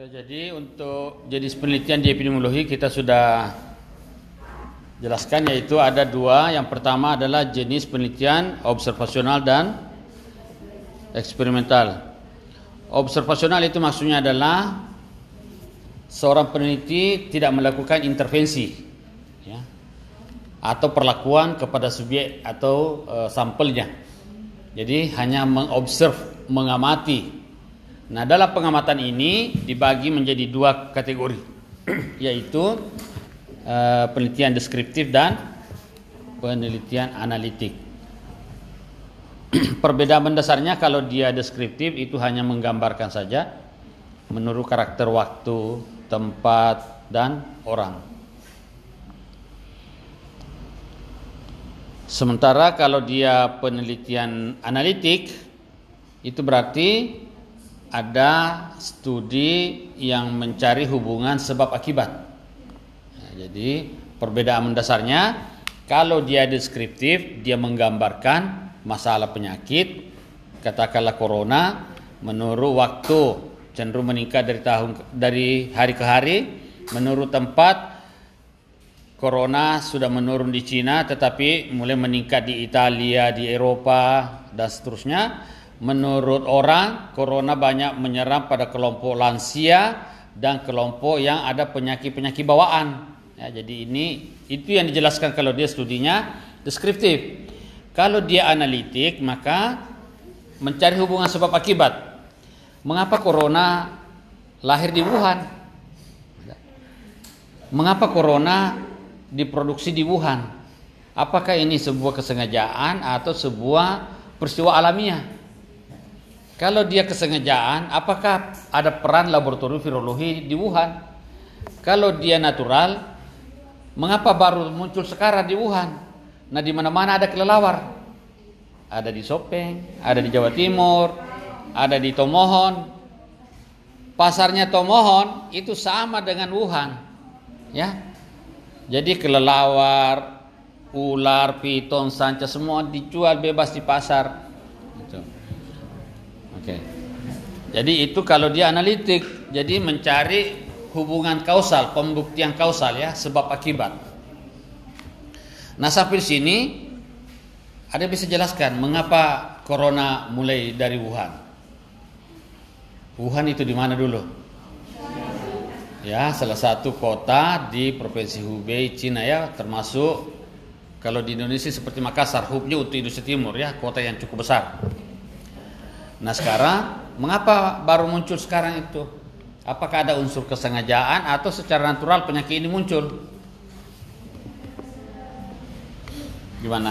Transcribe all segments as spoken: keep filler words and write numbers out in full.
Jadi untuk jenis penelitian di epidemiologi kita sudah jelaskan, yaitu ada dua. Yang pertama adalah jenis penelitian observasional dan eksperimental. Observasional itu maksudnya adalah seorang peneliti tidak melakukan intervensi, ya, atau perlakuan kepada subjek atau e, sampelnya. Jadi hanya mengobserv, mengamati. Nah, dalam pengamatan ini dibagi menjadi dua kategori, yaitu e, penelitian deskriptif dan penelitian analitik. Perbedaan mendasarnya, kalau dia deskriptif itu hanya menggambarkan saja menurut karakter waktu, tempat, dan orang. Sementara kalau dia penelitian analitik, itu berarti ada studi yang mencari hubungan sebab akibat. Nah, jadi perbedaan mendasarnya, kalau dia deskriptif, dia menggambarkan masalah penyakit, katakanlah corona, menurut waktu cenderung meningkat dari tahun dari hari ke hari, menurut tempat corona sudah menurun di Cina tetapi mulai meningkat di Italia, di Eropa, dan seterusnya. Menurut orang, corona banyak menyerang pada kelompok lansia dan kelompok yang ada penyakit-penyakit bawaan. Ya, jadi ini itu yang dijelaskan kalau dia studinya deskriptif. Kalau dia analitik, maka mencari hubungan sebab akibat. Mengapa corona lahir di Wuhan? Mengapa corona diproduksi di Wuhan? Apakah ini sebuah kesengajaan atau sebuah peristiwa alamiah? Kalau dia kesengajaan, apakah ada peran laboratorium virologi di Wuhan? Kalau dia natural, mengapa baru muncul sekarang di Wuhan? Nah, di mana-mana ada kelelawar. Ada di Sopeng, ada di Jawa Timur, ada di Tomohon. Pasarnya Tomohon itu sama dengan Wuhan, ya. Jadi kelelawar, ular, piton, sanca semua dijual bebas di pasar. Gitu. Oke. Jadi itu kalau dia analitik, jadi mencari hubungan kausal, pembuktian kausal, ya, sebab akibat. Nah, sampai sini ada bisa jelaskan mengapa corona mulai dari Wuhan. Wuhan itu di mana dulu? Ya, salah satu kota di provinsi Hubei, Cina, ya, termasuk kalau di Indonesia seperti Makassar, hubnya untuk Indonesia Timur, ya, kota yang cukup besar. Nah, sekarang mengapa baru muncul sekarang itu? Apakah ada unsur kesengajaan atau secara natural penyakit ini muncul? Gimana?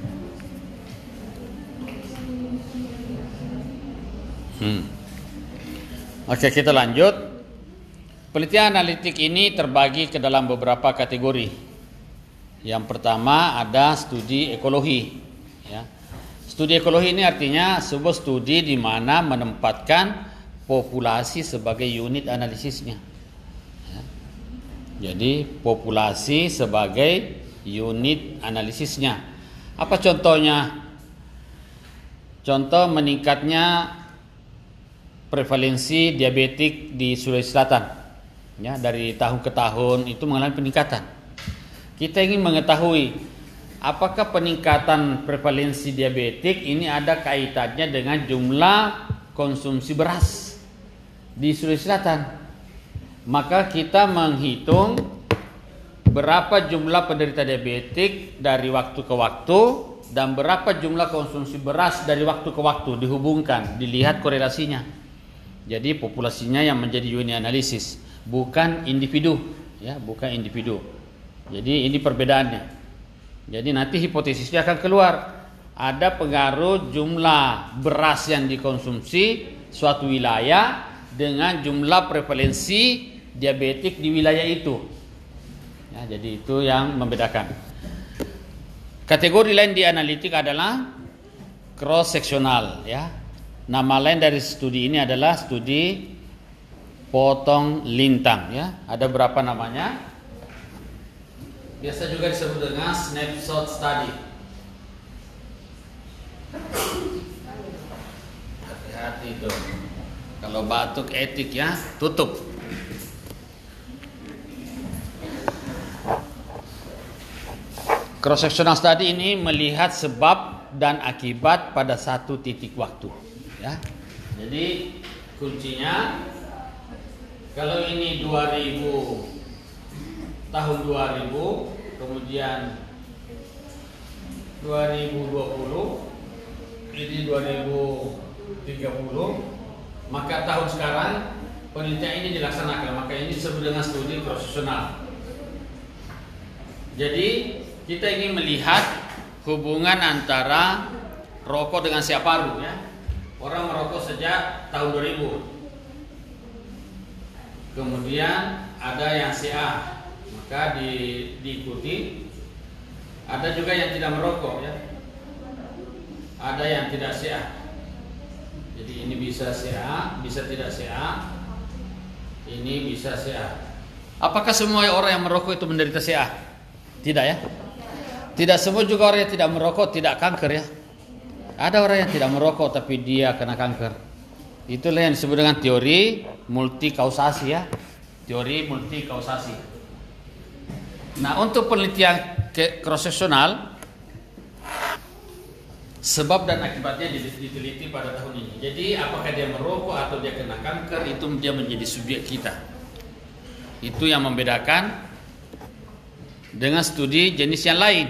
Hmm. Oke, kita lanjut. Penelitian analitik ini terbagi ke dalam beberapa kategori. Yang pertama ada studi ekologi, ya. Studi ekologi ini artinya sebuah studi di mana menempatkan populasi sebagai unit analisisnya, ya. Jadi populasi sebagai unit analisisnya. Apa contohnya? Contoh meningkatnya prevalensi diabetik di Sulawesi Selatan, ya, dari tahun ke tahun itu mengalami peningkatan. Kita ingin mengetahui apakah peningkatan prevalensi diabetik ini ada kaitannya dengan jumlah konsumsi beras di Sulawesi Selatan. Maka kita menghitung berapa jumlah penderita diabetik dari waktu ke waktu dan berapa jumlah konsumsi beras dari waktu ke waktu, dihubungkan, dilihat korelasinya. Jadi populasinya yang menjadi unit analisis, bukan individu, ya, bukan individu. Jadi ini perbedaannya. Jadi nanti hipotesisnya akan keluar, ada pengaruh jumlah beras yang dikonsumsi suatu wilayah dengan jumlah prevalensi diabetik di wilayah itu. Ya, jadi itu yang membedakan. Kategori lain di analitik adalah cross sectional, ya. Nama lain dari studi ini adalah studi potong lintang, ya. Ada berapa namanya? Biasa juga disebut dengan snapshot study. Hati-hati itu. Kalau batuk etik, ya, tutup. cross sectional study ini melihat sebab dan akibat pada satu titik waktu, ya. Jadi kuncinya kalau ini dua ribu, tahun dua ribu, kemudian dua ribu dua puluh, ini dua ribu tiga puluh, maka tahun sekarang penelitian ini dilaksanakan, maka ini disebut dengan studi cross sectional. Jadi kita ingin melihat hubungan antara rokok dengan siap paru, ya. Orang merokok sejak tahun dua ribu. Kemudian ada yang C A, maka di, diikuti. Ada juga yang tidak merokok, ya. Ada yang tidak C A. Jadi ini bisa C A, bisa tidak C A. Ini bisa C A. Apakah semua orang yang merokok itu menderita C A? Tidak, ya. Tidak semua juga orang yang tidak merokok tidak kanker, ya. Ada orang yang tidak merokok tapi dia kena kanker. Itulah yang disebut dengan teori multikausasi, ya. Teori multikausasi. Nah, untuk penelitian cross sectional, sebab dan akibatnya diteliti pada tahun ini. Jadi apakah dia merokok atau dia kena kanker, itu dia menjadi subjek kita. Itu yang membedakan dengan studi jenis yang lain.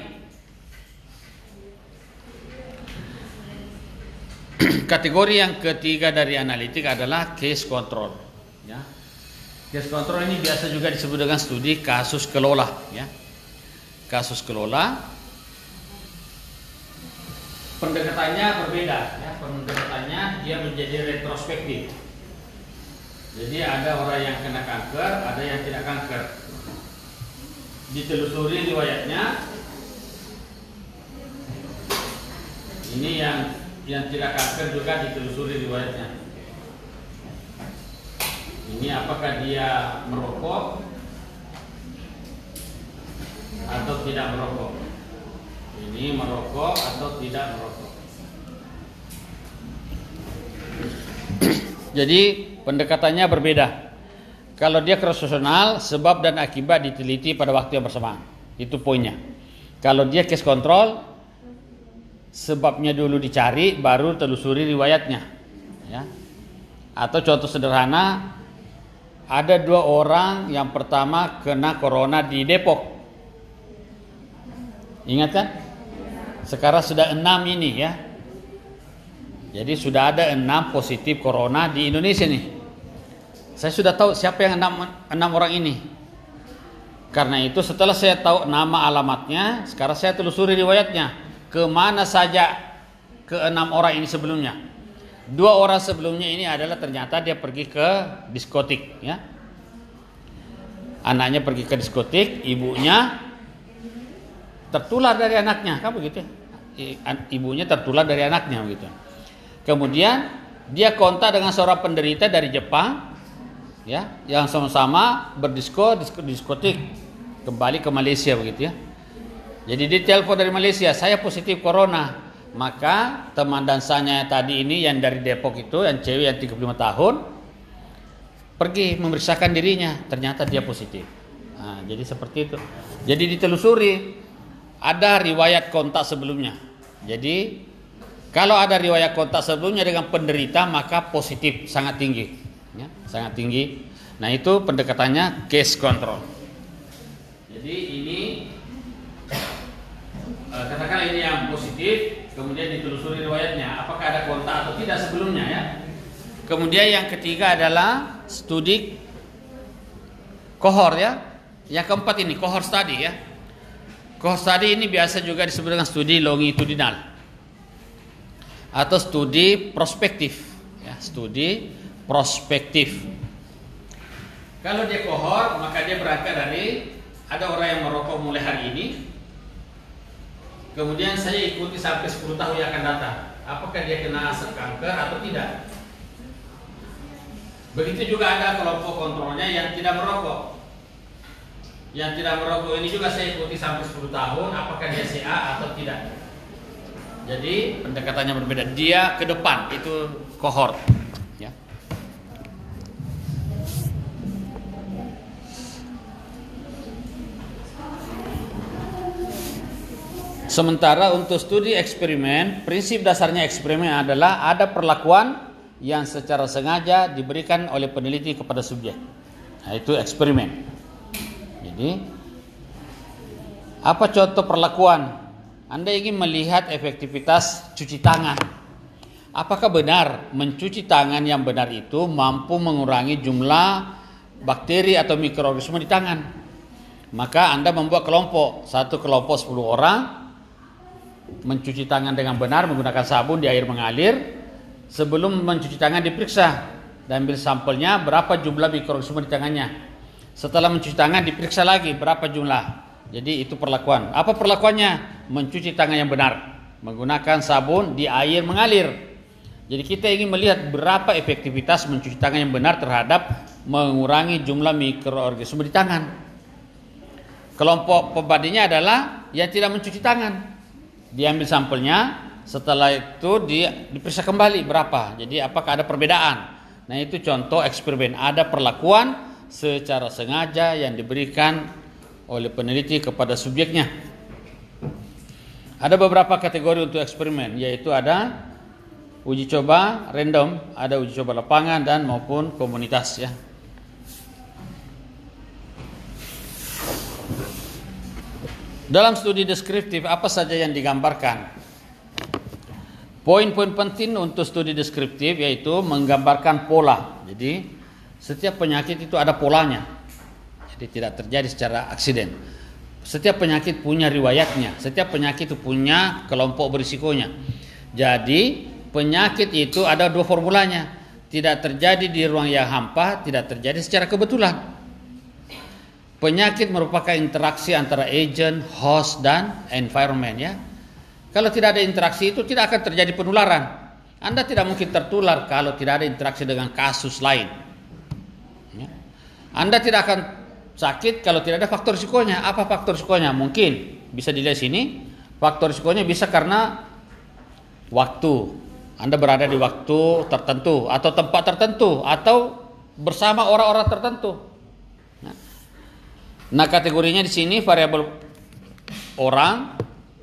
Kategori yang ketiga dari analitik adalah case control, ya. Case control ini biasa juga disebut dengan studi kasus kelola, ya. Kasus kelola, pendekatannya berbeda, ya. Pendekatannya dia menjadi retrospektif. Jadi ada orang yang kena kanker, ada yang tidak kanker. Ditelusuri riwayatnya. Ini yang yang tidak kanker juga ditelusuri riwayatnya. Ini apakah dia merokok atau tidak merokok. Ini merokok atau tidak merokok. Jadi pendekatannya berbeda. Kalau dia cross sectional, sebab dan akibat diteliti pada waktu yang bersamaan. Itu poinnya. Kalau dia case control, sebabnya dulu dicari, baru telusuri riwayatnya, ya. Atau contoh sederhana, ada dua orang yang pertama kena corona di Depok. Ingat kan? Sekarang sudah enam ini, ya. Jadi sudah ada enam positif corona di Indonesia nih. Saya sudah tahu siapa yang enam, enam orang ini. Karena itu setelah saya tahu nama alamatnya, sekarang saya telusuri riwayatnya. Kemana saja ke enam orang ini sebelumnya. Dua orang sebelumnya ini adalah ternyata dia pergi ke diskotik, ya. Anaknya pergi ke diskotik, ibunya tertular dari anaknya, kan begitu? Ibunya tertular dari anaknya, begitu. Kemudian dia kontak dengan seorang penderita dari Jepang, ya, yang sama-sama berdisko di diskotik, kembali ke Malaysia, begitu, ya. Jadi dia telepon dari Malaysia, saya positif corona. Maka teman dansanya tadi ini yang dari Depok itu, yang cewek yang tiga puluh lima tahun, pergi memeriksakan dirinya, ternyata dia positif. Nah, jadi seperti itu. Jadi ditelusuri, ada riwayat kontak sebelumnya. Jadi kalau ada riwayat kontak sebelumnya dengan penderita, maka positif sangat tinggi, ya, sangat tinggi. Nah, itu pendekatannya case control. Jadi ini eh, katakan ini yang positif, kemudian ditelusuri riwayatnya, apakah ada kontak atau tidak sebelumnya, ya. Kemudian yang ketiga adalah studi kohor, ya. Yang keempat ini kohor study, ya. Kohor study ini biasa juga disebut dengan studi longitudinal atau studi prospektif, ya, studi prospektif. Kalau dia kohor, maka dia berangkat dari ada orang yang merokok mulai hari ini, kemudian saya ikuti sampai sepuluh tahun yang akan datang. Apakah dia kena kanker atau tidak? Begitu juga ada kelompok kontrolnya yang tidak merokok. Yang tidak merokok ini juga saya ikuti sampai sepuluh tahun, apakah dia C A atau tidak. Jadi pendekatannya berbeda. Dia ke depan, itu kohort, ya. Sementara untuk studi eksperimen, prinsip dasarnya eksperimen adalah ada perlakuan yang secara sengaja diberikan oleh peneliti kepada subjek. Nah, itu eksperimen. Jadi, apa contoh perlakuan? Anda ingin melihat efektivitas cuci tangan. Apakah benar mencuci tangan yang benar itu mampu mengurangi jumlah bakteri atau mikroorganisme di tangan? Maka Anda membuat kelompok, satu kelompok sepuluh orang mencuci tangan dengan benar menggunakan sabun di air mengalir. Sebelum mencuci tangan diperiksa dan ambil sampelnya berapa jumlah mikroorganisme di tangannya. Setelah mencuci tangan diperiksa lagi berapa jumlah. Jadi itu perlakuan. Apa perlakuannya? Mencuci tangan yang benar menggunakan sabun di air mengalir. Jadi kita ingin melihat berapa efektivitas mencuci tangan yang benar terhadap mengurangi jumlah mikroorganisme di tangan. Kelompok pembandingnya adalah yang tidak mencuci tangan. Diambil sampelnya, setelah itu di, diperiksa kembali berapa. Jadi apakah ada perbedaan? Nah, itu contoh eksperimen. Ada perlakuan secara sengaja yang diberikan oleh peneliti kepada subjeknya. Ada beberapa kategori untuk eksperimen, yaitu ada uji coba random, ada uji coba lapangan dan maupun komunitas ya. Dalam studi deskriptif apa saja yang digambarkan? Poin-poin penting untuk studi deskriptif yaitu menggambarkan pola. Jadi setiap penyakit itu ada polanya. Jadi tidak terjadi secara aksiden. Setiap penyakit punya riwayatnya. Setiap penyakit itu punya kelompok berisikonya. Jadi penyakit itu ada dua formulanya. Tidak terjadi di ruang yang hampa, tidak terjadi secara kebetulan. Penyakit merupakan interaksi antara agent, host, dan environment ya. Kalau tidak ada interaksi itu tidak akan terjadi penularan. Anda tidak mungkin tertular kalau tidak ada interaksi dengan kasus lain. Ya. Anda tidak akan sakit kalau tidak ada faktor risikonya. Apa faktor risikonya? Mungkin bisa dilihat sini. Faktor risikonya bisa karena waktu. Anda berada di waktu tertentu atau tempat tertentu atau bersama orang-orang tertentu. Nah, kategorinya di sini variabel orang,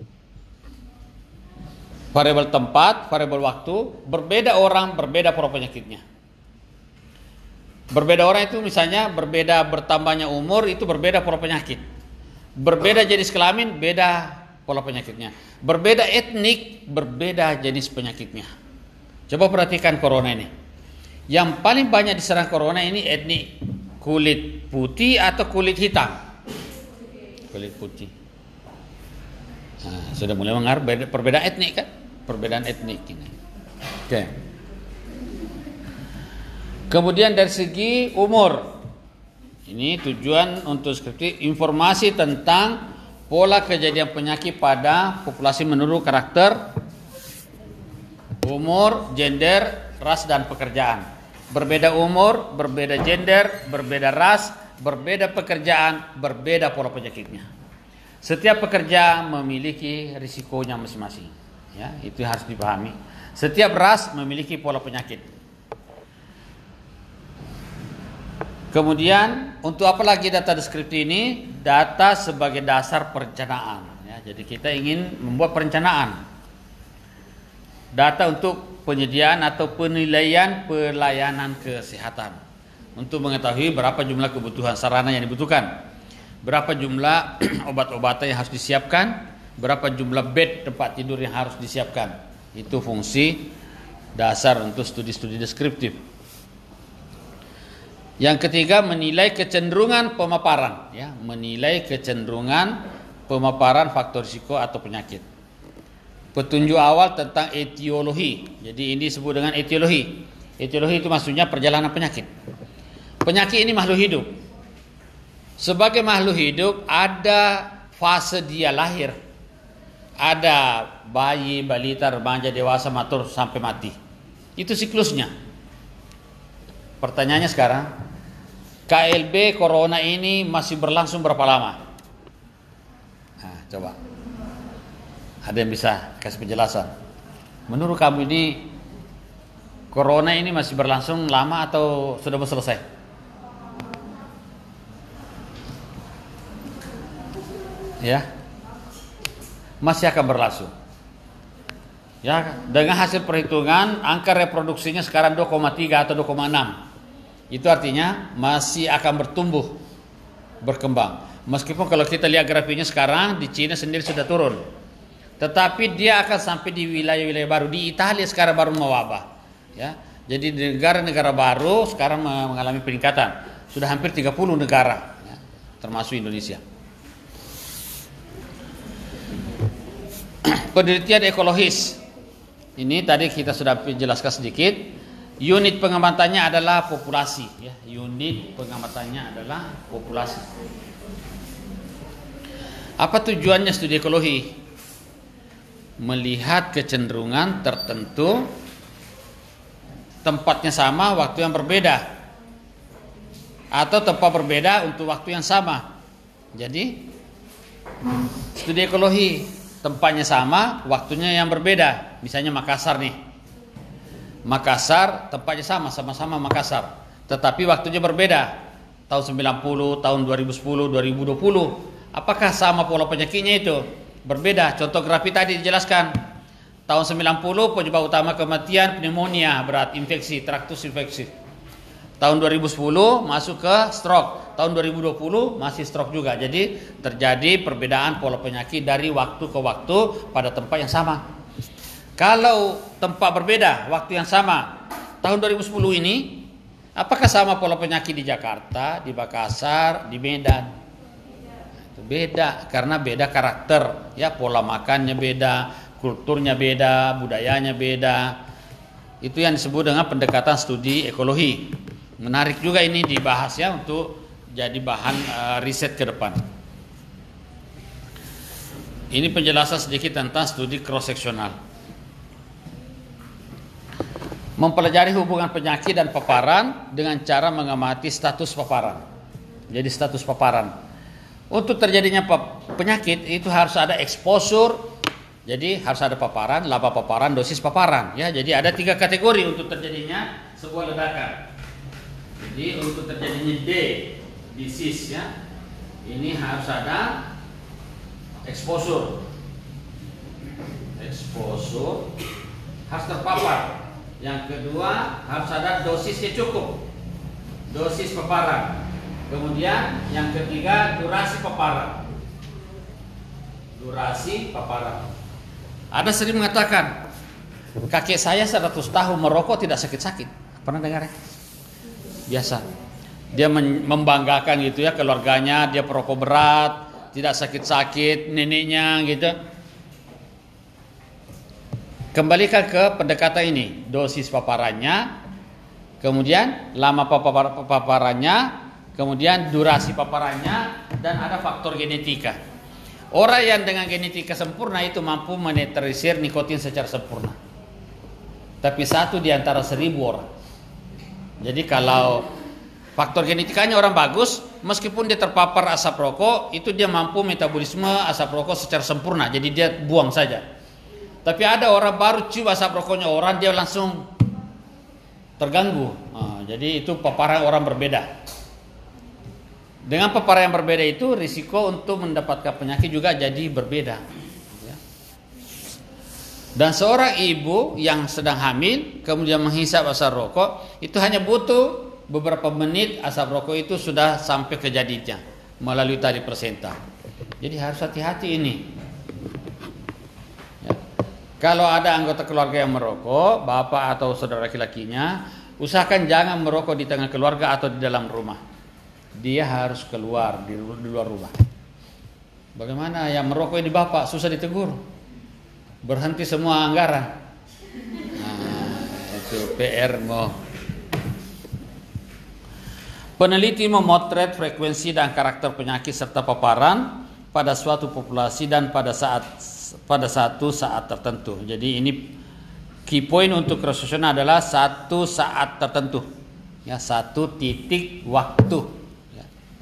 variabel tempat, variabel waktu, berbeda orang, berbeda pola penyakitnya. Berbeda orang itu misalnya berbeda bertambahnya umur itu berbeda pola penyakit. Berbeda jenis kelamin, beda pola penyakitnya. Berbeda etnik, berbeda jenis penyakitnya. Coba perhatikan corona ini. Yang paling banyak diserang corona ini etnik. Kulit putih atau kulit hitam? Kulit putih. Nah, sudah mulai mengaruh perbedaan etnik kan? Perbedaan etnik ini. Oke. Kemudian dari segi umur. Ini tujuan untuk skripsi informasi tentang pola kejadian penyakit pada populasi menurut karakter, umur, gender, ras dan pekerjaan. Berbeda umur, berbeda gender, berbeda ras, berbeda pekerjaan, berbeda pola penyakitnya. Setiap pekerja memiliki risikonya masing-masing. Ya, itu harus dipahami. Setiap ras memiliki pola penyakit. Kemudian untuk apa lagi data deskriptif ini? Data sebagai dasar perencanaan. Ya, jadi kita ingin membuat perencanaan. Data untuk penyediaan atau penilaian pelayanan kesehatan untuk mengetahui berapa jumlah kebutuhan sarana yang dibutuhkan, berapa jumlah obat-obatan yang harus disiapkan, berapa jumlah bed tempat tidur yang harus disiapkan. Itu fungsi dasar untuk studi-studi deskriptif. Yang ketiga, menilai kecenderungan pemaparan, ya, menilai kecenderungan pemaparan faktor risiko atau penyakit. Petunjuk awal tentang etiologi. Jadi ini disebut dengan etiologi. Etiologi itu maksudnya perjalanan penyakit. Penyakit ini makhluk hidup. Sebagai makhluk hidup ada fase dia lahir. Ada bayi, balita, remaja, dewasa, matur sampai mati. Itu siklusnya. Pertanyaannya sekarang, K L B corona ini masih berlangsung berapa lama? Nah, coba. Ada yang bisa kasih penjelasan? Menurut kamu ini corona ini masih berlangsung lama atau sudah selesai? Ya. masih akan berlangsung. Ya, dengan hasil perhitungan angka reproduksinya sekarang dua koma tiga atau dua koma enam. Itu artinya masih akan bertumbuh, berkembang. Meskipun kalau kita lihat grafiknya sekarang di Cina sendiri sudah turun. Tetapi dia akan sampai di wilayah-wilayah baru. Di Italia sekarang baru mewabah. Ya. Jadi di negara-negara baru sekarang mengalami peningkatan. Sudah hampir tiga puluh negara, ya, termasuk Indonesia. Penelitian ekologis. Ini tadi kita sudah jelaskan sedikit. Unit pengamatannya adalah populasi, ya. Unit pengamatannya adalah populasi. Apa tujuannya studi ekologi? Melihat kecenderungan tertentu, tempatnya sama, waktu yang berbeda, atau tempat berbeda untuk waktu yang sama. Jadi studi ekologi, tempatnya sama, waktunya yang berbeda. Misalnya Makassar nih. Makassar tempatnya sama, sama-sama Makassar, tetapi waktunya berbeda. Tahun sembilan puluh, tahun dua ribu sepuluh, dua ribu dua puluh. Apakah sama pola penyakitnya itu? Berbeda. Contoh grafik tadi dijelaskan. Tahun sembilan puluh penyebab utama kematian pneumonia berat, infeksi, traktus infeksi. Tahun dua ribu sepuluh masuk ke stroke. Tahun dua ribu dua puluh masih stroke juga. Jadi terjadi perbedaan pola penyakit dari waktu ke waktu pada tempat yang sama. Kalau tempat berbeda, waktu yang sama, tahun dua ribu sepuluh ini, apakah sama pola penyakit di Jakarta, di Makassar, di Medan? Itu beda, karena beda karakter, ya, pola makannya beda, kulturnya beda, budayanya beda. Itu yang disebut dengan pendekatan studi ekologi. Menarik juga ini dibahas, ya, untuk jadi bahan uh, riset ke depan. Ini penjelasan sedikit tentang studi cross-seksional. Mempelajari hubungan penyakit dan paparan dengan cara mengamati status paparan. Jadi status paparan. Untuk terjadinya penyakit itu harus ada exposure. Jadi harus ada paparan, laba paparan, dosis paparan. Ya, jadi ada tiga kategori untuk terjadinya sebuah ledakan. Jadi untuk terjadinya D, disease, ya, ini harus ada exposure. Exposure harus terpapar. Yang kedua harus ada dosisnya cukup, dosis paparan. Kemudian yang ketiga durasi paparan, durasi paparan. Ada sering mengatakan kakek saya seratus tahun merokok tidak sakit-sakit. Pernah dengar, ya? Biasa. Dia membanggakan gitu, ya, keluarganya, dia perokok berat, tidak sakit-sakit, neneknya gitu. Kembalikan ke pendekatan ini, dosis paparannya, kemudian lama papar, paparannya, kemudian durasi paparannya, dan ada faktor genetika. Orang yang dengan genetika sempurna itu mampu menetralisir nikotin secara sempurna. Tapi satu di antara seribu orang. Jadi kalau faktor genetikanya orang bagus, meskipun dia terpapar asap rokok, itu dia mampu metabolisme asap rokok secara sempurna. Jadi dia buang saja. Tapi ada orang baru cium asap rokoknya orang, dia langsung terganggu. Nah, jadi itu paparan orang berbeda. Dengan paparan yang berbeda itu risiko untuk mendapatkan penyakit juga jadi berbeda. Ya. Dan seorang ibu yang sedang hamil kemudian menghisap asap rokok, itu hanya butuh beberapa menit asap rokok itu sudah sampai ke jadinya melalui tali plasenta. Jadi harus hati-hati ini. Kalau ada anggota keluarga yang merokok, bapak atau saudara laki-lakinya, usahakan jangan merokok di tengah keluarga atau di dalam rumah. Dia harus keluar di, di luar rumah. Bagaimana yang merokok ini bapak, susah ditegur. Berhenti semua anggaran. Nah, itu P R mau. Peneliti memotret frekuensi dan karakter penyakit serta paparan pada suatu populasi dan pada saat pada satu saat tertentu. Jadi ini key point untuk cross-seksional adalah satu saat tertentu, ya, satu titik waktu. Ya.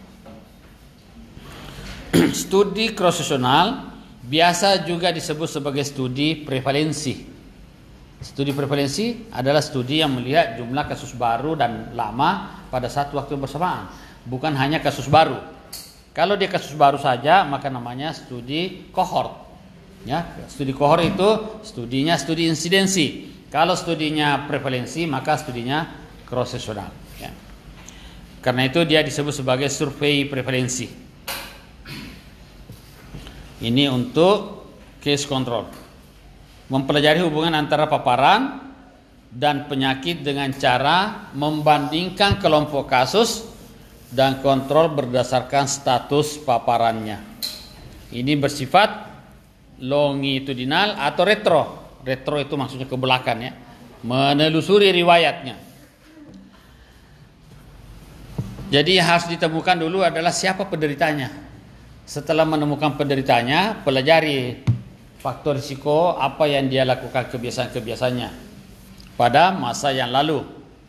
Studi cross-seksional biasa juga disebut sebagai studi prevalensi. Studi prevalensi adalah studi yang melihat jumlah kasus baru dan lama pada satu waktu bersamaan, bukan hanya kasus baru. Kalau dia kasus baru saja, maka namanya studi cohort. Ya, studi kohor itu studinya studi insidensi. Kalau studinya prevalensi maka studinya cross seksional. Ya. Karena itu dia disebut sebagai survei prevalensi. Ini untuk case control. Mempelajari hubungan antara paparan dan penyakit dengan cara membandingkan kelompok kasus dan kontrol berdasarkan status paparannya. Ini bersifat longitudinal atau retro. Retro itu maksudnya ke belakang ya. Menelusuri riwayatnya. Jadi harus ditemukan dulu adalah siapa penderitanya. Setelah menemukan penderitanya, pelajari faktor risiko apa yang dia lakukan kebiasaan-kebiasaannya pada masa yang lalu.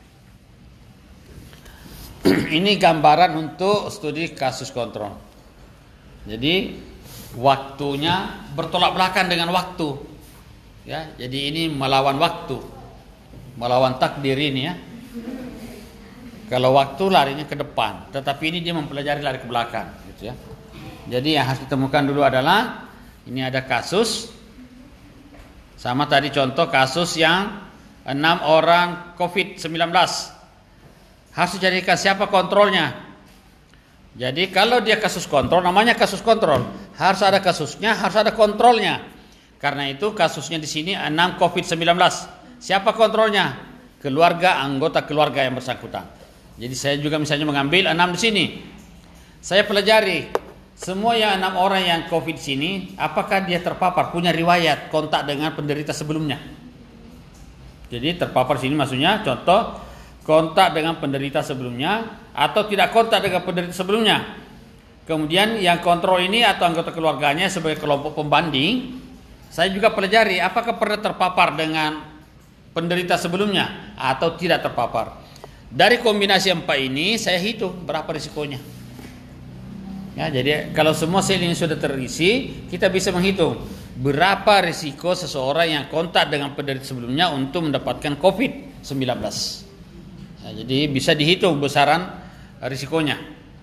Ini gambaran untuk studi kasus kontrol. Jadi waktunya bertolak belakang dengan waktu. Ya, jadi ini melawan waktu. Melawan takdir ini ya. Kalau waktu larinya ke depan, tetapi ini dia mempelajari lari ke belakang gitu ya. Jadi yang harus ditemukan dulu adalah ini ada kasus. Sama tadi contoh kasus yang enam orang covid sembilan belas. Harus dijadikan siapa kontrolnya. Jadi kalau dia kasus kontrol, namanya kasus kontrol, harus ada kasusnya, harus ada kontrolnya. Karena itu kasusnya di sini enam covid sembilan belas. Siapa kontrolnya? Keluarga, anggota keluarga yang bersangkutan. Jadi saya juga misalnya mengambil enam di sini. Saya pelajari semua yang enam orang yang covid di sini, apakah dia terpapar, punya riwayat kontak dengan penderita sebelumnya. Jadi terpapar di sini maksudnya contoh kontak dengan penderita sebelumnya atau tidak kontak dengan penderita sebelumnya. Kemudian yang kontrol ini atau anggota keluarganya sebagai kelompok pembanding, saya juga pelajari apakah pernah terpapar dengan penderita sebelumnya atau tidak terpapar. Dari kombinasi empat ini saya hitung berapa risikonya. Ya, jadi kalau semua sel ini sudah terisi, kita bisa menghitung berapa risiko seseorang yang kontak dengan penderita sebelumnya untuk mendapatkan covid sembilan belas. Nah, jadi bisa dihitung besaran risikonya.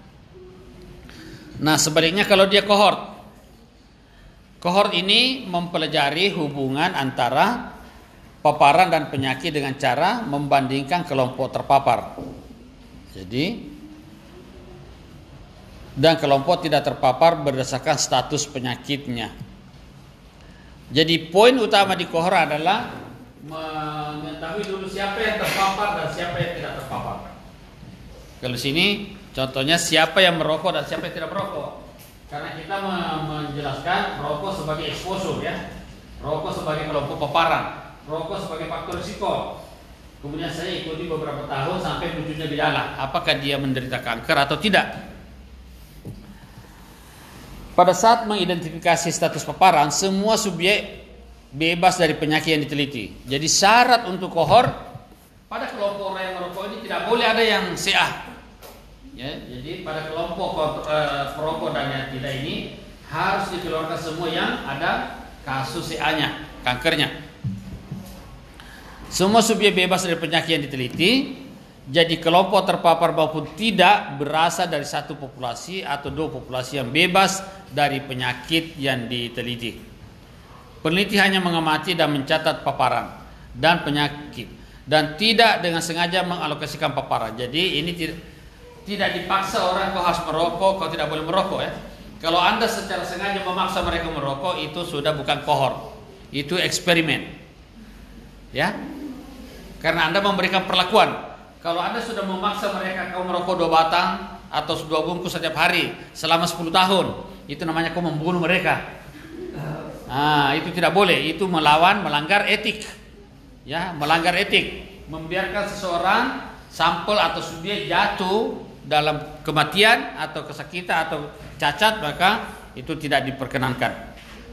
Nah, sebaliknya kalau dia kohort. Kohort ini mempelajari hubungan antara paparan dan penyakit dengan cara membandingkan kelompok terpapar. Jadi dan kelompok tidak terpapar berdasarkan status penyakitnya. Jadi poin utama di kohort adalah mengetahui dulu siapa yang terpapar dan siapa yang tidak terpapar. Kalau sini contohnya siapa yang merokok dan siapa yang tidak merokok. Karena kita menjelaskan rokok sebagai exposure ya. Rokok sebagai kelompok paparan, rokok sebagai faktor risiko. Kemudian saya ikuti beberapa tahun sampai munculnya gejala, apakah dia menderita kanker atau tidak. Pada saat mengidentifikasi status paparan, semua subjek bebas dari penyakit yang diteliti. Jadi syarat untuk kohort pada kelompok orang yang merokok ini tidak boleh ada yang C A. Ya, jadi pada kelompok uh, perokok dan yang tidak ini harus dikeluarkan semua yang ada kasus C A-nya, kankernya. Semua subjek bebas dari penyakit yang diteliti. Jadi kelompok terpapar maupun tidak berasal dari satu populasi atau dua populasi yang bebas dari penyakit yang diteliti. Peneliti hanya mengamati dan mencatat paparan dan penyakit dan tidak dengan sengaja mengalokasikan paparan. Jadi ini tidak tidak dipaksa orang kau harus merokok, kau tidak boleh merokok ya. Kalau Anda secara sengaja memaksa mereka merokok, itu sudah bukan kohort. Itu eksperimen. Ya. Karena Anda memberikan perlakuan. Kalau Anda sudah memaksa mereka kau merokok dua batang atau dua bungkus setiap hari selama sepuluh tahun, itu namanya kau membunuh mereka. Nah, itu tidak boleh, itu melawan, melanggar etik. Ya, melanggar etik. Membiarkan seseorang sampel atau subjek jatuh dalam kematian atau kesakitan atau cacat, maka itu tidak diperkenankan.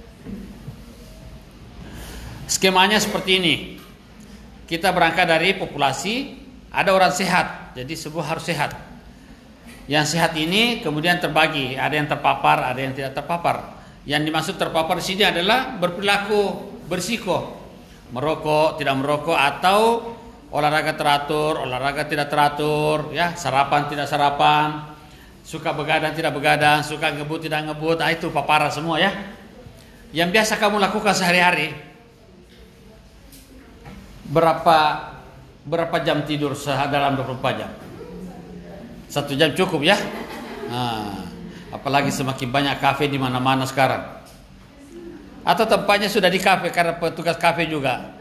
Skemanya seperti ini. Kita berangkat dari populasi, ada orang sehat, jadi semua harus sehat. Yang sehat ini kemudian terbagi, ada yang terpapar, ada yang tidak terpapar. Yang dimaksud terpapar di sini adalah berperilaku berisiko, merokok, tidak merokok, atau olahraga teratur, olahraga tidak teratur, ya, sarapan tidak sarapan, suka begadang tidak begadang, suka ngebut tidak ngebut, ah, itu paparan semua ya. yang biasa kamu lakukan sehari-hari, berapa berapa jam tidur dalam dua puluh empat jam? Satu jam cukup ya. Nah, apalagi semakin banyak kafe di mana-mana sekarang. Atau tempatnya sudah di kafe karena petugas kafe juga.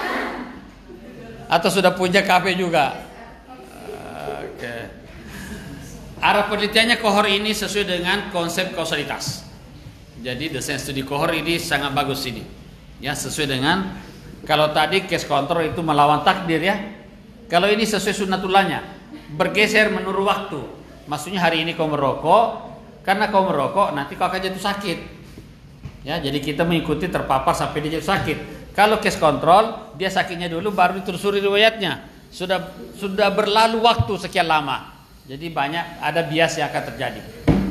Atau sudah punya kafe juga. Oke. Arah penelitiannya kohor ini sesuai dengan konsep kausalitas. Jadi desain studi kohor ini sangat bagus ini. Ya, sesuai dengan, kalau tadi case control itu melawan takdir ya. Kalau ini sesuai sunnatullahnya, bergeser menurut waktu. Maksudnya hari ini kau merokok, karena kau merokok nanti kau akan jatuh sakit. Ya, jadi kita mengikuti terpapar sampai dia jatuh sakit. Kalau case control, dia sakitnya dulu baru ditelusuri riwayatnya. Sudah sudah berlalu waktu sekian lama. Jadi banyak ada bias yang akan terjadi.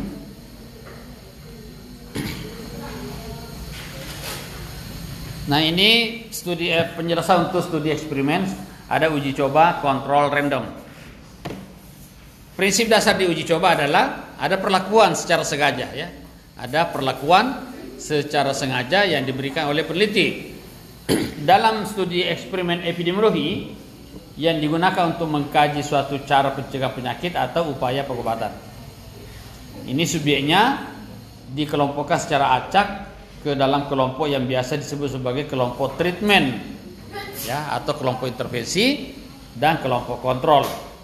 Nah, ini studi eh, penjelasan untuk studi eksperimen, ada uji coba, kontrol, random. Prinsip dasar di uji coba adalah ada perlakuan secara sengaja ya. Ada perlakuan secara sengaja yang diberikan oleh peneliti. Dalam studi eksperimen epidemiologi yang digunakan untuk mengkaji suatu cara pencegah penyakit atau upaya pengobatan. Ini subjeknya dikelompokkan secara acak ke dalam kelompok yang biasa disebut sebagai kelompok treatment ya, atau kelompok intervensi dan kelompok kontrol.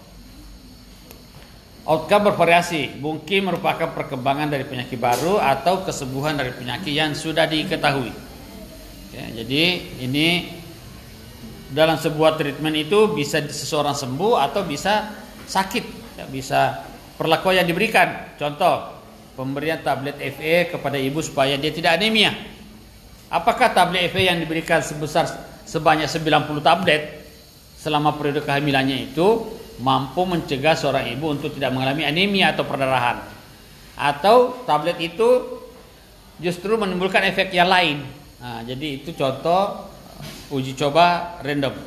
Outcome bervariasi, mungkin merupakan perkembangan dari penyakit baru atau kesembuhan dari penyakit yang sudah diketahui. Ya, jadi ini dalam sebuah treatment itu bisa seseorang sembuh atau bisa sakit, ya, bisa perlakuan yang diberikan. Contoh, pemberian tablet F A kepada ibu supaya dia tidak anemia. Apakah tablet F A yang diberikan sebesar sebanyak sembilan puluh tablet selama periode kehamilannya itu mampu mencegah seorang ibu untuk tidak mengalami anemia atau perdarahan? Atau tablet itu justru menimbulkan efek yang lain? Nah, jadi itu contoh uji coba random.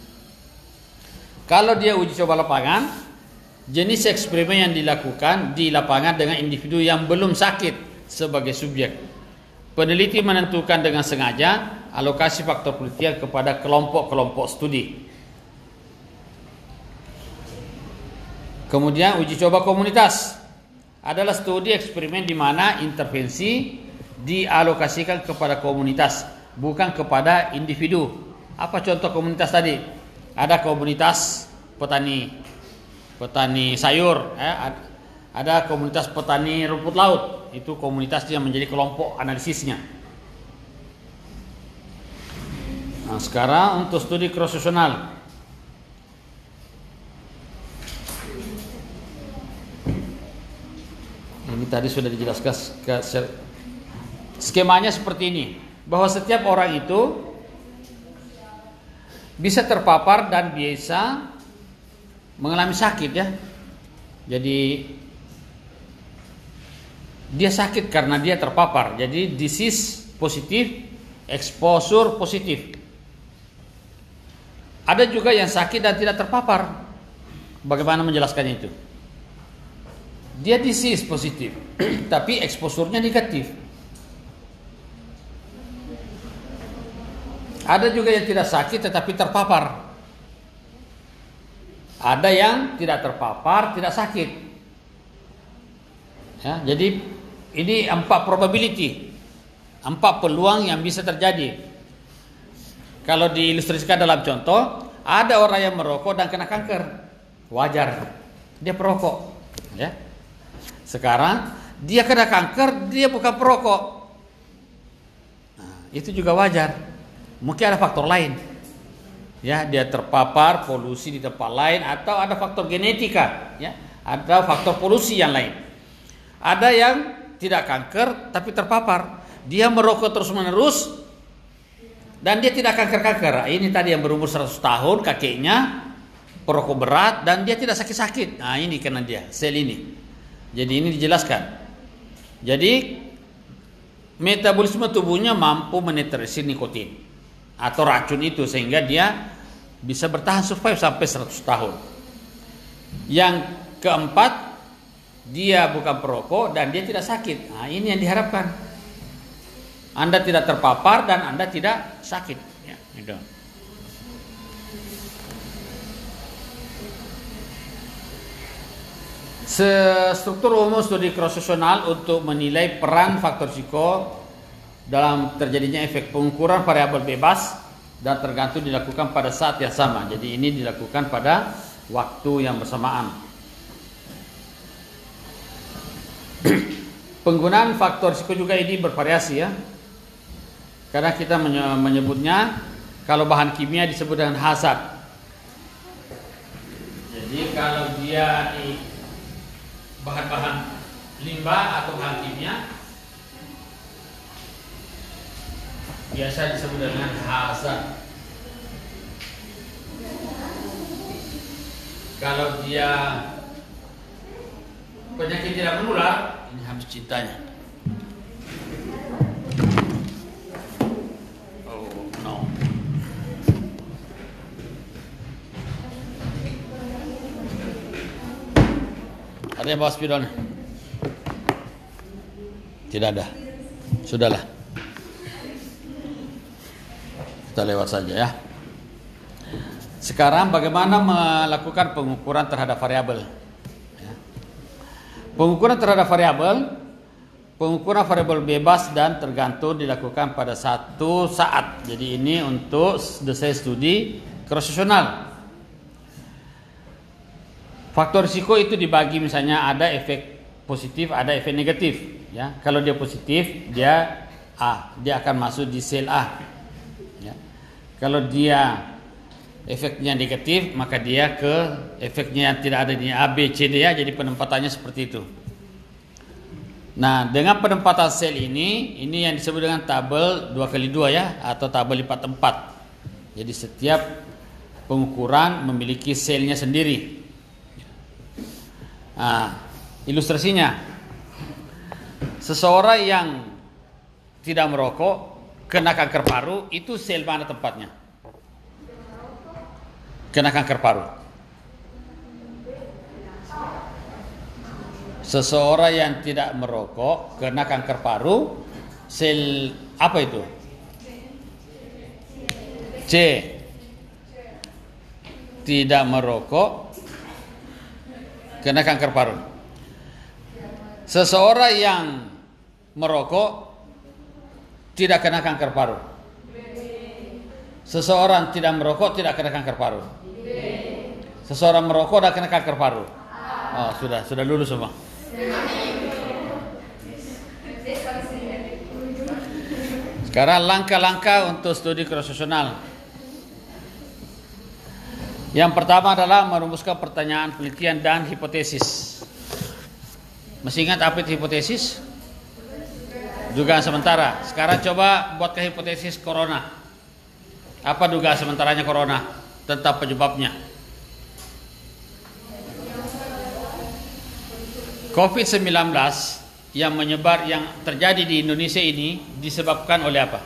Kalau dia uji coba lapangan, jenis eksperimen yang dilakukan di lapangan dengan individu yang belum sakit sebagai subjek. Peneliti menentukan dengan sengaja alokasi faktor penelitian kepada kelompok-kelompok studi. Kemudian uji coba komunitas adalah studi eksperimen di mana intervensi dialokasikan kepada komunitas, bukan kepada individu. Apa contoh komunitas tadi? Ada komunitas petani petani sayur, ya. Ada komunitas petani rumput laut. Itu komunitas yang menjadi kelompok analisisnya. Nah, sekarang untuk studi cross-seksional. Ini tadi sudah dijelaskan skemanya seperti ini, bahwa setiap orang itu bisa terpapar dan bisa mengalami sakit ya. Jadi dia sakit karena dia terpapar. Jadi disease positif, exposure positif. Ada juga yang sakit dan tidak terpapar. Bagaimana menjelaskannya itu? Dia disease positif, tapi exposure-nya negatif. Ada juga yang tidak sakit tetapi terpapar. Ada yang tidak terpapar, tidak sakit. Ya, jadi ini empat probability, empat peluang yang bisa terjadi. Kalau diilustrasikan dalam contoh, ada orang yang merokok dan kena kanker, wajar, dia perokok. Ya. Sekarang dia kena kanker, dia bukan perokok, nah, itu juga wajar. Mungkin ada faktor lain. Ya, dia terpapar polusi di tempat lain atau ada faktor genetika, ya, ada faktor polusi yang lain. Ada yang tidak kanker tapi terpapar, dia merokok terus-menerus dan dia tidak kanker-kanker. Ini tadi yang berumur seratus tahun, kakeknya perokok berat dan dia tidak sakit-sakit. Nah, ini karena dia sel ini. Jadi ini dijelaskan. Jadi metabolisme tubuhnya mampu menetralisir nikotin atau racun itu sehingga dia bisa bertahan survive sampai seratus tahun. Yang keempat, dia bukan perokok dan dia tidak sakit. Nah, ini yang diharapkan. Anda tidak terpapar dan Anda tidak sakit. Ya, gitu. Struktur umum studi cross-seksional untuk menilai peran faktor risiko dalam terjadinya efek pengukuran variabel bebas dan tergantung dilakukan pada saat yang sama. Jadi ini dilakukan pada waktu yang bersamaan. Penggunaan faktor risiko juga ini bervariasi ya. Karena kita menyebutnya kalau bahan kimia disebut dengan hazard. Jadi kalau dia di bahan-bahan limbah atau bahan kimia biasa disebut dengan hazard. Kalau dia penyakit tidak menular, ini habis cintanya. Oh no. Ada yang bawa spidol? Tidak ada. Sudahlah. Kita lewat saja ya. Sekarang bagaimana melakukan pengukuran terhadap variabel? Ya. Pengukuran terhadap variabel, pengukuran variabel bebas dan tergantung dilakukan pada satu saat. Jadi ini untuk desain studi cross-seksional. Faktor risiko itu dibagi, misalnya ada efek positif, ada efek negatif. Ya, kalau dia positif, dia A, dia akan masuk di sel A. Ya. Kalau dia efeknya negatif, maka dia ke efeknya yang tidak ada di A, B, C, D ya. Jadi penempatannya seperti itu. Nah, dengan penempatan sel ini, ini yang disebut dengan tabel dua kali dua ya, atau tabel lipat empat. Jadi setiap pengukuran memiliki selnya sendiri. Nah, ilustrasinya, seseorang yang tidak merokok kena kanker paru, itu sel mana tempatnya? Kena kanker paru. Seseorang yang tidak merokok kena kanker paru, sel apa itu? C. Tidak merokok kena kanker paru. Seseorang yang merokok tidak kena kanker paru. Seseorang tidak merokok tidak kena kanker paru. Seseorang merokok dan kena kanker paru. Oh, sudah, sudah lulus semua. Sekarang langkah-langkah untuk studi cross-seksional. Yang pertama adalah merumuskan pertanyaan penelitian dan hipotesis. Masih ingat apa itu hipotesis? Dugaan sementara. Sekarang coba buatkan hipotesis corona. Apa dugaan sementaranya corona tentang penyebabnya? covid sembilan belas yang menyebar, yang terjadi di Indonesia ini disebabkan oleh apa?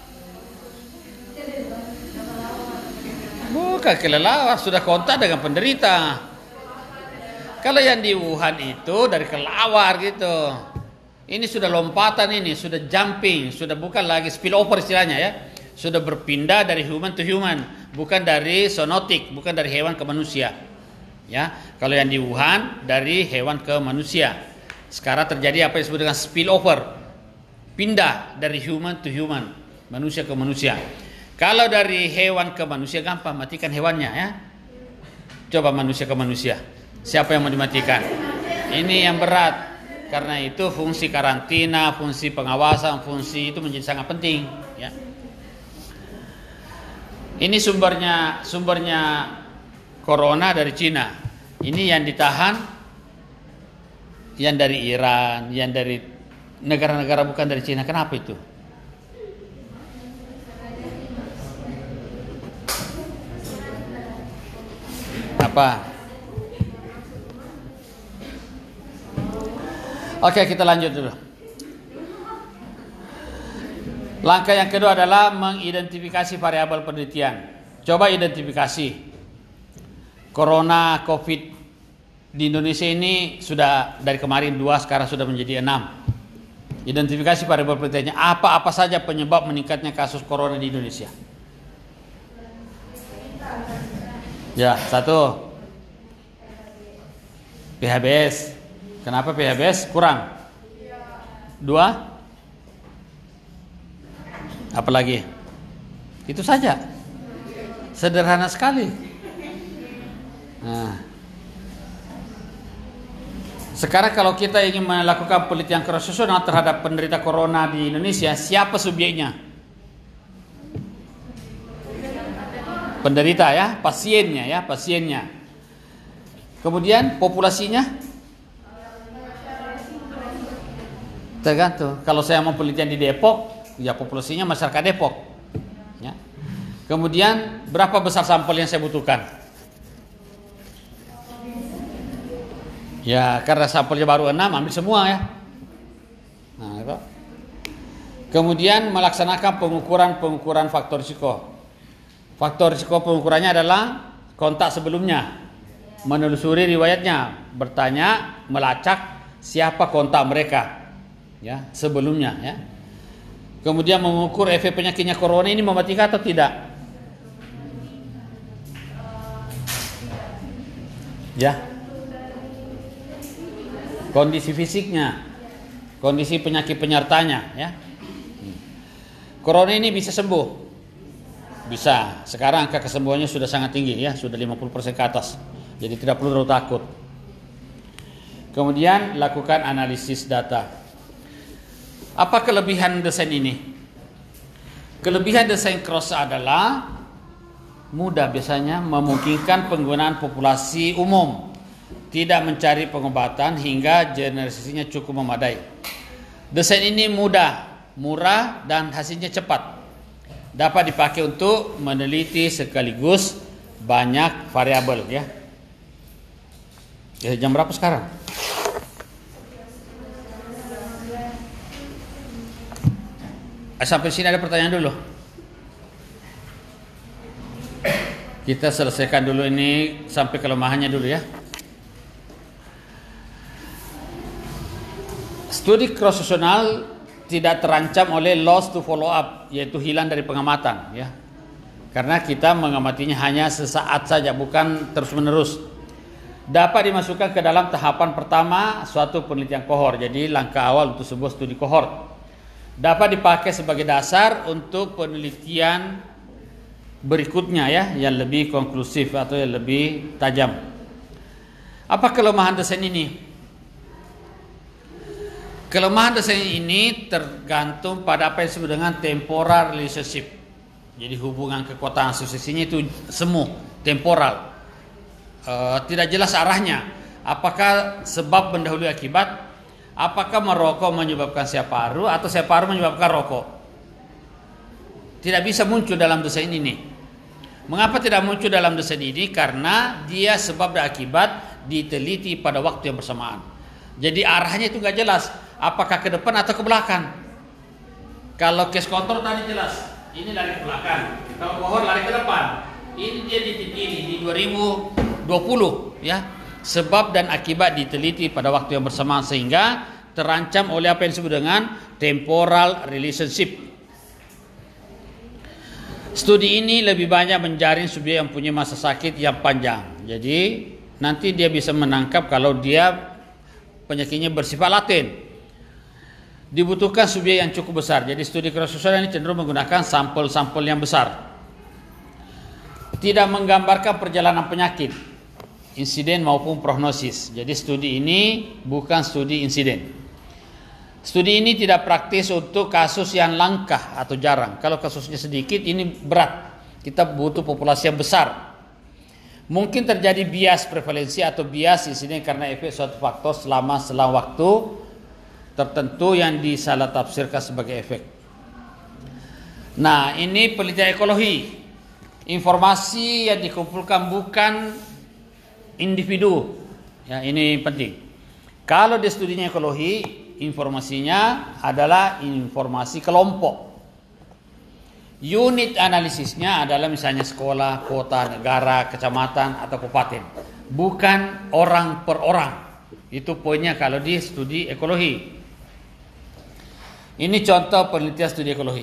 Bukan kelelawar, sudah kontak dengan penderita. Kalau yang di Wuhan itu dari kelelawar gitu. Ini sudah lompatan, ini sudah jumping, sudah bukan lagi spillover istilahnya ya. Sudah berpindah dari human to human, bukan dari zoonotik, bukan dari hewan ke manusia. Ya, kalau yang di Wuhan dari hewan ke manusia. Sekarang terjadi apa yang disebut dengan spillover, pindah dari human to human, manusia ke manusia. Kalau dari hewan ke manusia gampang, matikan hewannya ya. Coba manusia ke manusia, siapa yang mau dimatikan? Ini yang berat. Karena itu fungsi karantina, fungsi pengawasan, fungsi itu menjadi sangat penting ya. Ini sumbernya sumbernya corona dari Cina. Ini yang ditahan yang dari Iran, yang dari negara-negara bukan dari Cina. Kenapa itu? Apa? Oke, kita lanjut dulu. Langkah yang kedua adalah mengidentifikasi variabel penelitian. Coba identifikasi. Corona, COVID di Indonesia ini sudah dari kemarin dua, sekarang sudah menjadi enam. Identifikasi variabel penelitiannya. Apa-apa saja penyebab meningkatnya kasus corona di Indonesia? Ya, satu. P H B S. Kenapa P H B S kurang? Dua. Apalagi? Itu saja. Sederhana sekali. Nah. Sekarang kalau kita ingin melakukan penelitian cross-seksional terhadap penderita corona di Indonesia, siapa subjeknya? Penderita ya, pasiennya ya, pasiennya. Kemudian populasinya? Tergantung. Kalau saya mau penelitian di Depok, ya populasinya masyarakat Depok. Ya. Kemudian berapa besar sampel yang saya butuhkan? Ya, karena sampelnya baru enam, ambil semua ya. Nah, itu. Kemudian melaksanakan pengukuran-pengukuran faktor risiko. Faktor risiko pengukurannya adalah kontak sebelumnya, menelusuri riwayatnya, bertanya, melacak siapa kontak mereka, ya sebelumnya, ya. Kemudian mengukur efek penyakitnya corona ini mematikan atau tidak, ya. Kondisi fisiknya, kondisi penyakit penyertanya, ya. Corona ini bisa sembuh, bisa. Sekarang angka kesembuhannya sudah sangat tinggi, ya, sudah lima puluh persen ke atas. Jadi tidak perlu terlalu takut. Kemudian lakukan analisis data. Apa kelebihan desain ini? Kelebihan desain cross adalah mudah, biasanya memungkinkan penggunaan populasi umum, tidak mencari pengobatan hingga generalisasinya cukup memadai. Desain ini mudah, murah, dan hasilnya cepat. Dapat dipakai untuk meneliti sekaligus banyak variabel, ya. Ya, jam berapa sekarang? Sampai sini ada pertanyaan dulu. Kita selesaikan dulu ini sampai kelemahannya dulu, ya. Studi cross-seksional tidak terancam oleh loss to follow up, yaitu hilang dari pengamatan, ya. Karena kita mengamatinya hanya sesaat saja, bukan terus-menerus. Dapat dimasukkan ke dalam tahapan pertama suatu penelitian kohort. Jadi langkah awal untuk sebuah studi kohort. Dapat dipakai sebagai dasar untuk penelitian berikutnya, ya, yang lebih konklusif atau yang lebih tajam. Apa kelemahan desain ini? Kelemahan desain ini tergantung pada apa yang disebut dengan temporal relationship. Jadi hubungan kekuatan asosiasinya itu semu, temporal. E, tidak jelas arahnya. Apakah sebab mendahului akibat? Apakah merokok menyebabkan siap paru atau siap paru menyebabkan rokok? Tidak bisa muncul dalam desain ini. Mengapa tidak muncul dalam desain ini? Karena dia sebab dan akibat diteliti pada waktu yang bersamaan. Jadi arahnya itu nggak jelas. Apakah ke depan atau ke belakang? Kalau case control tadi jelas, ini lari ke belakang. Kalau kohort lari ke depan. Ini dia di titik ini di dua ribu dua puluh, ya. Sebab dan akibat diteliti pada waktu yang bersamaan sehingga terancam oleh apa yang disebut dengan temporal relationship. Studi ini lebih banyak menjaring subjek yang punya masa sakit yang panjang. Jadi nanti dia bisa menangkap kalau dia penyakitnya bersifat laten. Dibutuhkan subjek yang cukup besar. Jadi studi cross-seksional ini cenderung menggunakan sampel-sampel yang besar. Tidak menggambarkan perjalanan penyakit, insiden maupun prognosis. Jadi studi ini bukan studi insiden. Studi ini tidak praktis untuk kasus yang langka atau jarang. Kalau kasusnya sedikit ini berat. Kita butuh populasi yang besar. Mungkin terjadi bias prevalensi atau bias insiden karena efek suatu faktor selama selang waktu tertentu yang disalah tafsirkan sebagai efek. Nah, ini penelitian ekologi. Informasi yang dikumpulkan bukan individu. Ya, ini penting. Kalau di studinya ekologi, informasinya adalah informasi kelompok. Unit analisisnya adalah misalnya sekolah, kota, negara, kecamatan, atau kabupaten. Bukan orang per orang. Itu poinnya kalau di studi ekologi. Ini contoh penelitian studi ekologi.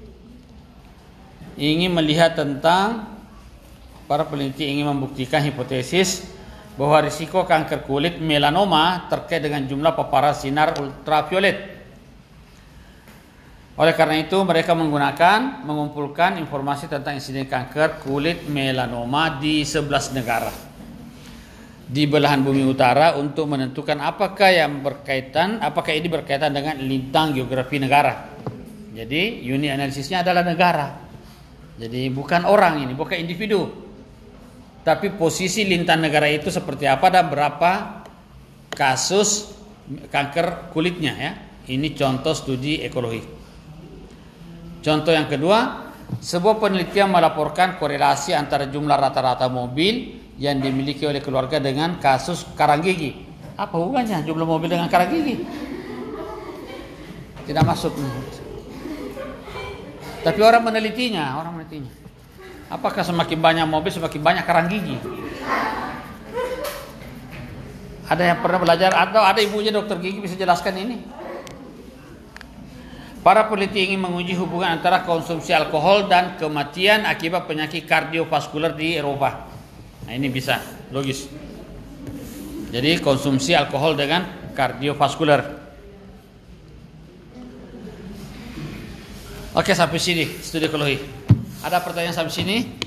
Ingin melihat tentang, para peneliti ingin membuktikan hipotesis bahwa risiko kanker kulit melanoma terkait dengan jumlah paparan sinar ultraviolet. Oleh karena itu mereka menggunakan mengumpulkan informasi tentang insiden kanker kulit melanoma di sebelas negara di belahan bumi utara untuk menentukan apakah yang berkaitan, apakah ini berkaitan dengan lintang geografi negara. Jadi unit analisisnya adalah negara. Jadi bukan orang ini, bukan individu. Tapi posisi lintang negara itu seperti apa dan berapa kasus kanker kulitnya ya. Ini contoh studi ekologi. Contoh yang kedua, sebuah penelitian melaporkan korelasi antara jumlah rata-rata mobil yang dimiliki oleh keluarga dengan kasus karang gigi. Apa hubungannya jumlah mobil dengan karang gigi? Tidak masuk. Tapi orang menelitinya, orang menelitinya. Apakah semakin banyak mobil semakin banyak karang gigi? Ada yang pernah belajar atau ada ibunya dokter gigi bisa jelaskan ini? Para peneliti ingin menguji hubungan antara konsumsi alkohol dan kematian akibat penyakit kardiovaskular di Eropa. Nah ini bisa, logis. Jadi konsumsi alkohol dengan kardiovaskular. Oke sampai sini studi ekologi. Ada pertanyaan sampai sini?